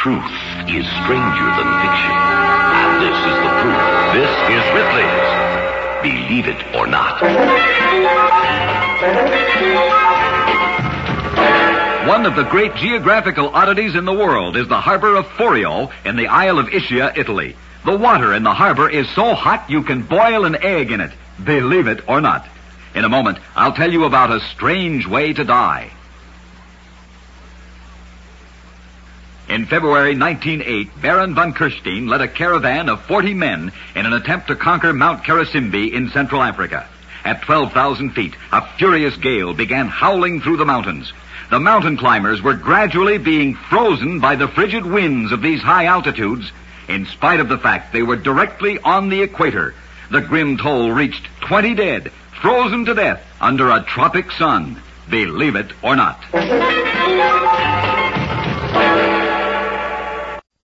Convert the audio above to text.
truth is stranger than fiction. And this is the proof. This is Ripley's Believe It or Not. One of the great geographical oddities in the world is the harbor of Forio in the Isle of Ischia, Italy. The water in the harbor is so hot you can boil an egg in it. Believe it or not. In a moment, I'll tell you about a strange way to die. In February 1908, Baron von Kirstein led a caravan of 40 men in an attempt to conquer Mount Karasimbi in Central Africa. At 12,000 feet, a furious gale began howling through the mountains. The mountain climbers were gradually being frozen by the frigid winds of these high altitudes, in spite of the fact they were directly on the equator. The grim toll reached 20 dead, frozen to death under a tropic sun. Believe it or not.